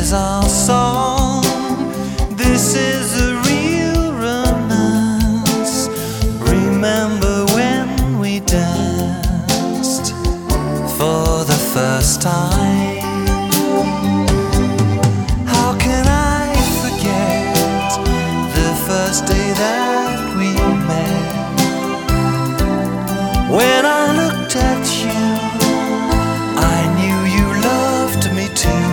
is our song. This is a real romance. Remember when we danced for the first time? How can I forget the first day that we met? When I looked at you, I knew you loved me too.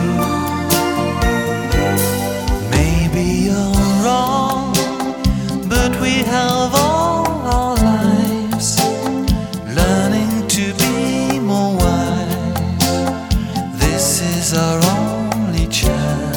Maybe you're wrong, but we have all our lives learning to be more wise. This is our only chance.